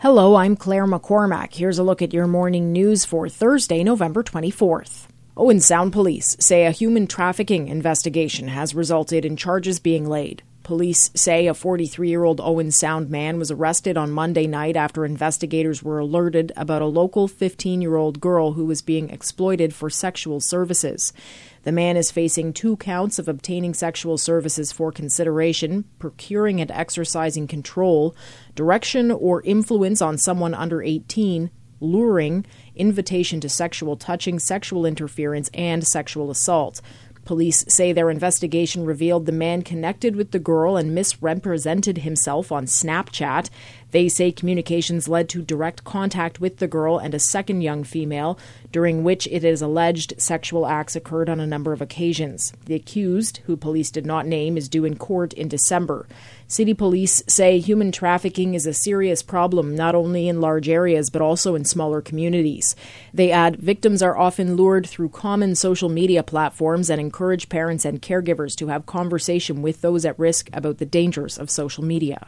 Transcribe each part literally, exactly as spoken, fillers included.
Hello, I'm Claire McCormack. Here's a look at your morning news for Thursday, November twenty-fourth. Owen Sound police say a human trafficking investigation has resulted in charges being laid. Police say a forty-three-year-old Owen Sound man was arrested on Monday night after investigators were alerted about a local fifteen-year-old girl who was being exploited for sexual services. The man is facing two counts of obtaining sexual services for consideration, procuring and exercising control, direction or influence on someone under eighteen, luring, invitation to sexual touching, sexual interference, and sexual assault. Police say their investigation revealed the man connected with the girl and misrepresented himself on Snapchat. They say communications led to direct contact with the girl and a second young female, during which it is alleged sexual acts occurred on a number of occasions. The accused, who police did not name, is due in court in December. City police say human trafficking is a serious problem, not only in large areas but also in smaller communities. They add victims are often lured through common social media platforms and encourage parents and caregivers to have conversation with those at risk about the dangers of social media.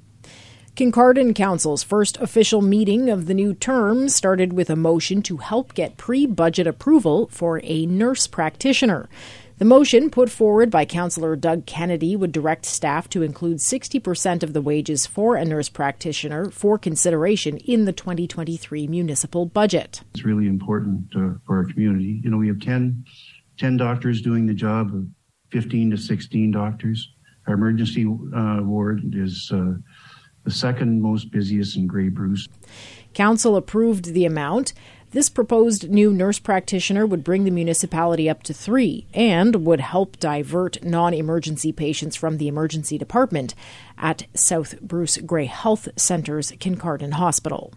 Kincardine Council's first official meeting of the new term started with a motion to help get pre-budget approval for a nurse practitioner. The motion, put forward by Councillor Doug Kennedy, would direct staff to include sixty percent of the wages for a nurse practitioner for consideration in the twenty twenty-three municipal budget. It's really important uh, for our community. You know, we have ten, ten doctors doing the job of fifteen to sixteen doctors. Our emergency uh, ward is uh, the second most busiest in Grey Bruce. Council approved the amount. This proposed new nurse practitioner would bring the municipality up to three and would help divert non-emergency patients from the emergency department at South Bruce Grey Health Centre's Kincardine Hospital.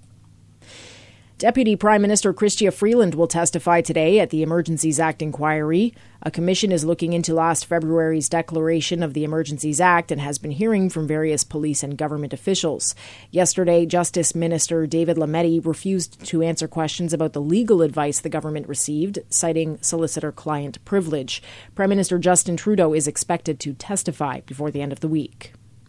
Deputy Prime Minister Chrystia Freeland will testify today at the Emergencies Act inquiry. A commission is looking into last February's declaration of the Emergencies Act and has been hearing from various police and government officials. Yesterday, Justice Minister David Lametti refused to answer questions about the legal advice the government received, citing solicitor-client privilege. Prime Minister Justin Trudeau is expected to testify before the end of the week.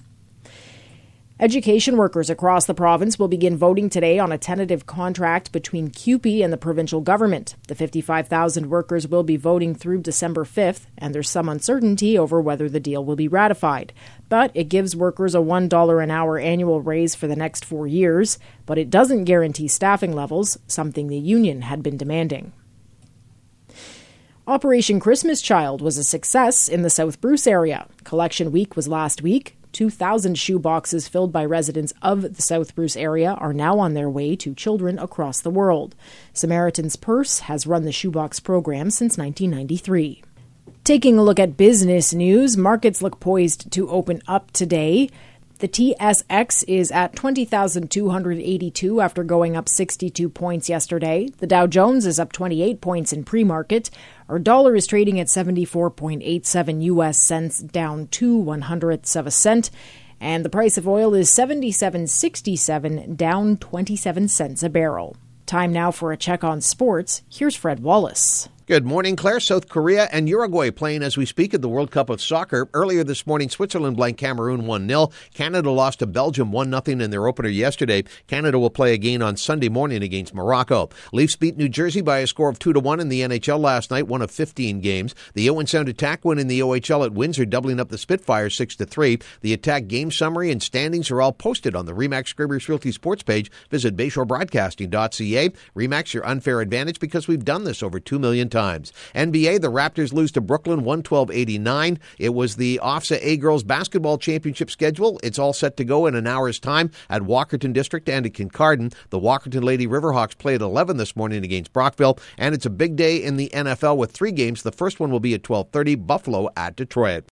Education workers across the province will begin voting today on a tentative contract between C U P E and the provincial government. The fifty-five thousand workers will be voting through December fifth, and there's some uncertainty over whether the deal will be ratified. But it gives workers a one dollar an hour annual raise for the next four years, but it doesn't guarantee staffing levels, something the union had been demanding. Operation Christmas Child was a success in the South Bruce area. Collection week was last week. two thousand shoe boxes filled by residents of the South Bruce area are now on their way to children across the world. Samaritan's Purse has run the shoebox program since nineteen ninety-three. Taking a look at business news, markets look poised to open up today. The T S X is at twenty thousand two hundred eighty-two after going up sixty-two points yesterday. The Dow Jones is up twenty-eight points in pre-market. Our dollar is trading at seventy-four point eight seven U S cents, down two one hundredths of a cent. And the price of oil is seventy-seven sixty-seven, down twenty-seven cents a barrel. Time now for a check on sports. Here's Fred Wallace. Good morning, Claire. South Korea and Uruguay playing as we speak at the World Cup of Soccer. Earlier this morning, Switzerland blanked Cameroon one nil. Canada lost to Belgium one nothing in their opener yesterday. Canada will play again on Sunday morning against Morocco. Leafs beat New Jersey by a score of two to one in the N H L last night, one of fifteen games. The Owen Sound Attack win in the O H L at Windsor, doubling up the Spitfires six to three. The Attack game summary and standings are all posted on the RE/MAX Screamers Realty sports page. Visit bayshore broadcasting dot c a. RE/MAX, your unfair advantage because we've done this over two million times. N B A, the Raptors lose to Brooklyn one twelve eighty-nine. It was the O F S A A-Girls Basketball Championship schedule. It's all set to go in an hour's time at Walkerton District and at Kincardine. The Walkerton Lady Riverhawks play at eleven this morning against Brockville, and it's a big day in the N F L with three games. The first one will be at twelve thirty, Buffalo at Detroit.